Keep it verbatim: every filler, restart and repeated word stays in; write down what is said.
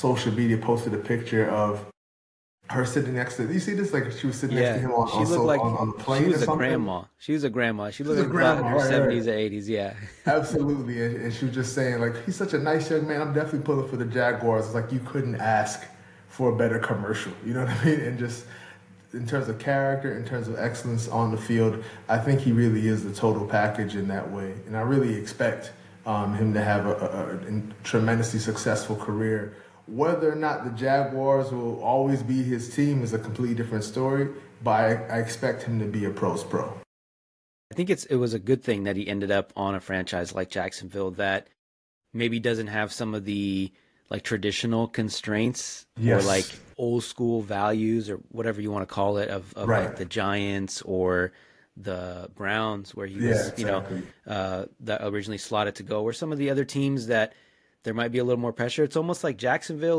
social media posted a picture of her sitting next to. You see this? Like she was sitting next to Yeah, him on she on, looked so, like on, on a she plane or was a something. grandma. She was a grandma. She She's looked a like about in grandma, her right? Right. seventies or eighties. Yeah. Absolutely, and, and she was just saying like he's such a nice young man. I'm definitely pulling for the Jaguars. It's like you couldn't ask for a better commercial. You know what I mean? And just in terms of character, in terms of excellence on the field, I think he really is the total package in that way. And I really expect um, him to have a, a, a tremendously successful career. Whether or not the Jaguars will always be his team is a completely different story, but I, I expect him to be a pro's pro. I think it's it was a good thing that he ended up on a franchise like Jacksonville that maybe doesn't have some of the like traditional constraints or Yes. like old school values or whatever you want to call it of, of like Right. the Giants or the Browns where he Yeah, was, you know, exactly. uh, that originally slotted to go, or some of the other teams that there might be a little more pressure. It's almost like Jacksonville